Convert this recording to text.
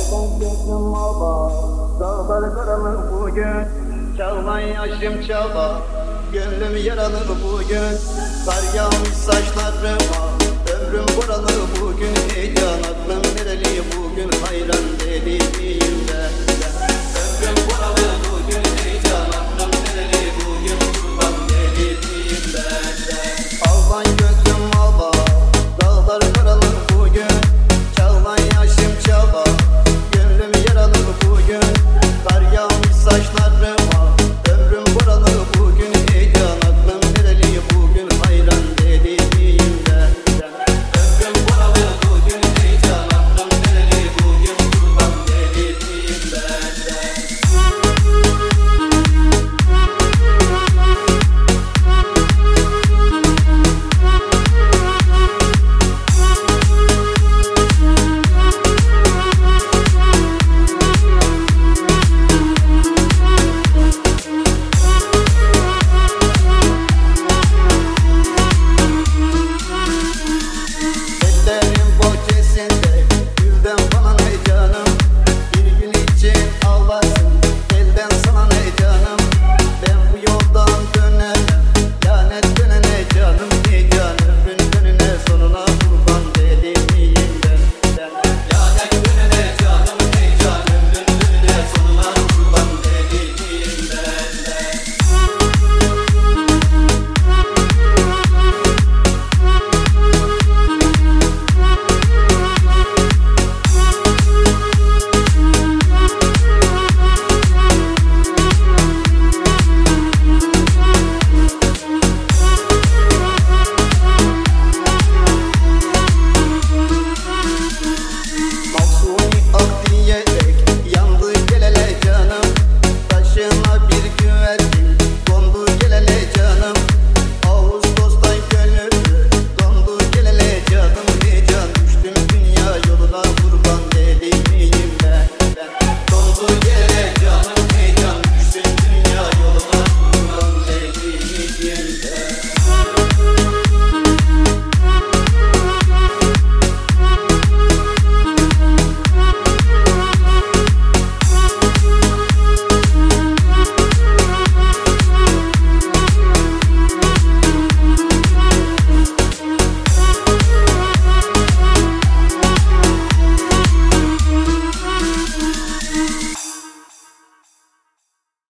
Gözüm baba, dağlar karanlık bugün. Çağlan yaşım çaba, gönlüm yaralı bugün. Kar yağmış saçlarıma, ömrüm buralı bugün. Heyecan aklım nereli bugün, hayran deliyim ben. Ömrüm buralı bugün, heyecan aklım nereli bugün. Kurban deliyim ben. Ağlan gözüm baba, dağlar karanlık bugün. Çağlan yaşım çaba, gönlüm yaralı bugün. Kar yağmış saçlarıma, ömrüm buralı bugün. Heyecan aklım nereli bugün, hayran deliyim ben. Ömrüm buralı bugün, heyecan aklım nereli bugün. Kurban deliyim ben. Ellerim bahçesinde gülden bana